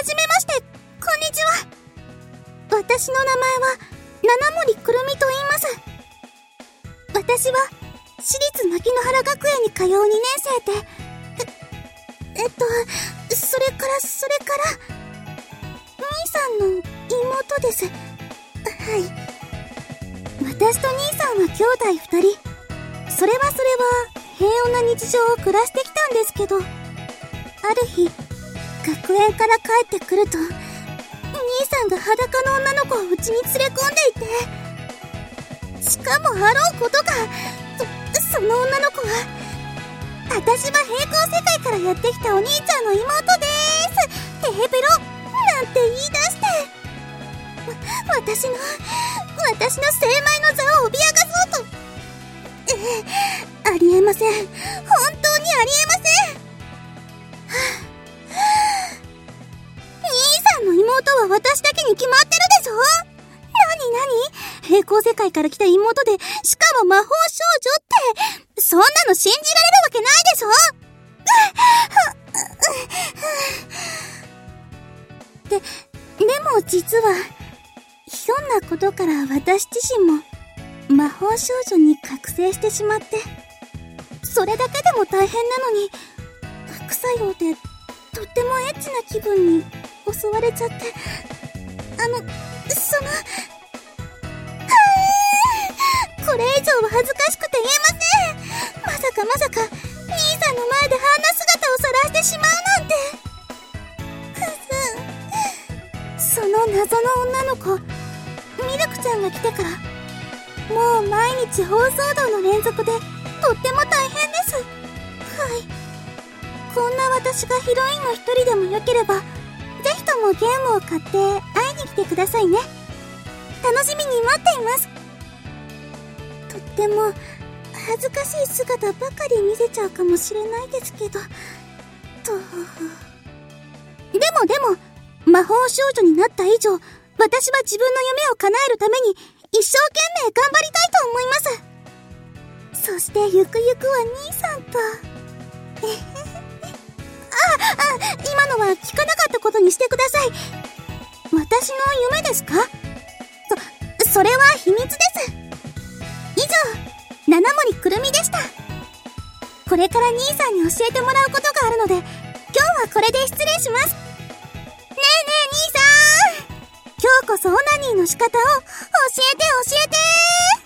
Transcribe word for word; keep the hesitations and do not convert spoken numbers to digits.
じめまして、こんにちは。私の名前は七森くるみと言います。私は私立牧之原学園に通うにねん生で、え、えっと、それからそれから、兄さんの妹です。はい。私と兄さんは兄弟二人。それはそれは平穏な日常を暮らしてきたんですけど、ある日、学園から帰ってくると、兄さんが裸の女の子をうちに連れ込んでいて、しかもあろうことか、そ、その女の子は、私は平行世界からやってきたお兄ちゃんの妹でーす、テヘペロなんて言い出して、わ、私の、私の精米の座を脅かそうと、ええ、ありえません。本当にありえません。兄さんの妹は私だけに決まってるでしょ。なになに、平行世界から来た妹で、しかも魔法少女って、そんなの信じられるわけないでしょ。で、でも実は、ひょんなことから私自身も、魔法少女に覚醒してしまって、それだけでも大変なのに、副作用でとってもエッチな気分に襲われちゃって、あの、その、これ以上は恥ずかしくて言えません。まさかまさか兄さんの前であんな姿を晒してしまうなんて。くす、その謎の女の子ミルクちゃんが来てから、もう毎日放送道の連続でとっても大変です。はい。こんな私がヒロインの一人でもよければ、ぜひともゲームを買って会いに来てくださいね。楽しみに待っています。とっても恥ずかしい姿ばかり見せちゃうかもしれないですけど、と。でもでも、魔法少女になった以上、私は自分の夢を叶えるために一生懸命頑張りたいと思います。そしてゆくゆくは兄さんと。あ、あ、今のは聞かなかったことにしてください。私の夢ですか？そ、それは秘密です。以上、七森くるみでした。これから兄さんに教えてもらうことがあるので、今日はこれで失礼します。ねえねえ兄さん、今日こそオナニーの仕方を教えて教えてー。